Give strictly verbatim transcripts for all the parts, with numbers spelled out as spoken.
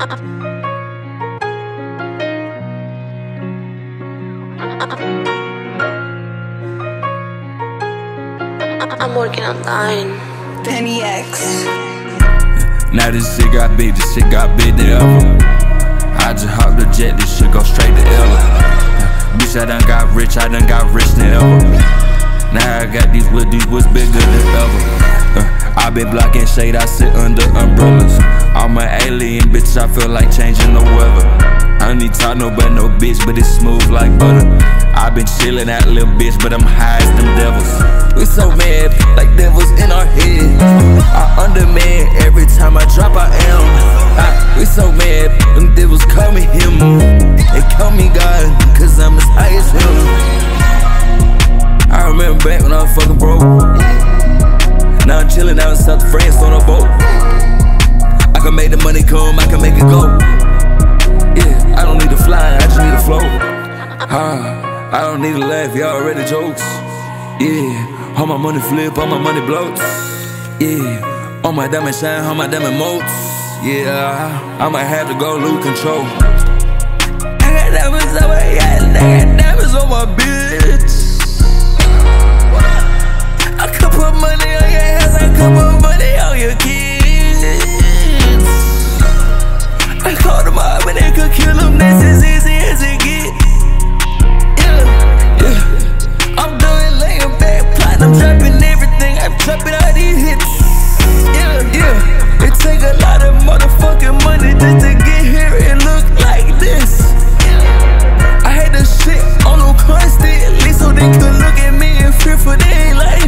I'm working on dying. Penny X. Now this shit got big, this shit got big than ever. I just hopped the jet, this shit go straight to Ella. Bitch, I done got rich, I done got rich than ever. Now I got these with these what's bigger than ever. uh, I been blocking shade, I sit under umbrellas. I'm an alien, bitch, I feel like changing the weather. I don't need talk no but no bitch, but it's smooth like butter. I been chillin' that little bitch, but I'm high as them devils. We so mad, like devils in our head. I underman every time I drop, I am. I, we so mad, them devils call me him. They call me God, cause I'm as high as him. I remember back when I was fucking broke. Now I'm chillin' out in South of France on a boat. I can make the money come, I can make it go. Yeah, I don't need to fly, I just need to float. uh, I don't need to laugh, y'all already jokes. Yeah, all my money flip, all my money bloats. Yeah, all my diamond shine, all my diamond motes. Yeah, I might have to go lose control. I got diamonds on my yacht, I got diamonds on my bitch. I could put money on your hands, I could put money on your kids. I called them up and they could kill them, that's as easy as it get. Yeah, yeah. I'm doing laying back, plotting, I'm dropping everything, I'm dropping all these hits. Yeah, yeah. It take a lot of motherfucking money just to get here and look like this. I had the shit on them constantly so they could look at me and fear for their life.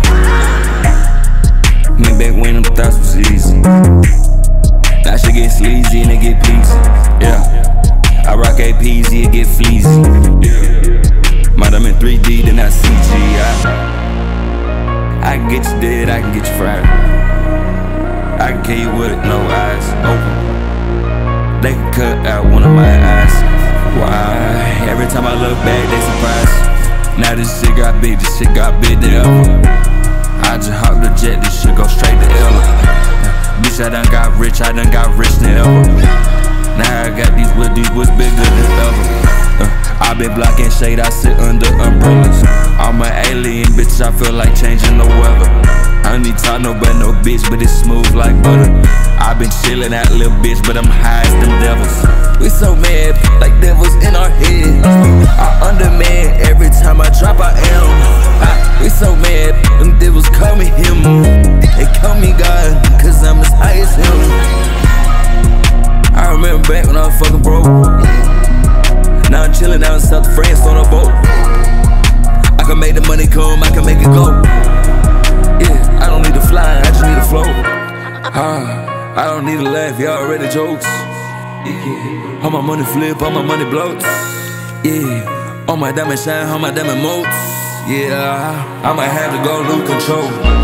Me back when them thoughts was easy. That shit get sleazy and it get peasy. Yeah, I rock A P Z, it get fleazy. Yeah, might I'm in three D, then I C G. I, I can get you dead, I can get you fried. I can kill you with no eyes open. They can cut out one of my eyes. Why? Every time I look back, they surprised. Now this shit got big, this shit got big than ever. I just hopped the jet, this shit go straight to Ella. Bitch, I done got rich, I done got rich than ever. Now I got these with these what's bigger than ever. uh, I been blocking shade, I sit under umbrellas. I'm an alien, bitch, I feel like changing the weather. I don't need talk no but no bitch, but it's smooth like butter. I been chillin' that little bitch, but I'm high as them devils. We so mad, like devils in our head. I underman every time I drop, I am. I, we so mad, them devils call me him. They call me God, cause I'm as high as him. I remember back when I was fucking broke. Now I'm chillin' out in South of France on a boat. I can make the money come, I can make it go. Yeah, I don't need to fly, I just need to float. uh, I don't need to laugh, y'all already jokes. Yeah, all my money flip, all my money bloats. Yeah, all my diamond shine, all my diamond motes. Yeah, I might have to go lose control.